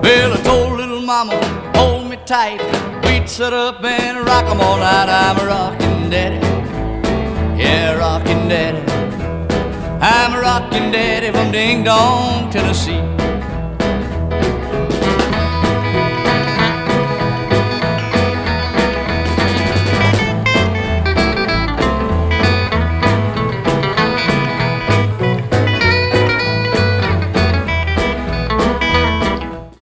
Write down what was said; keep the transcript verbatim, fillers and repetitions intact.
Well, I told little mama, hold me tight. We'd sit up and rock 'em all night. I'm a rockin' daddy, yeah, rockin' daddy. I'm a rockin' daddy from Ding Dong, Tennessee.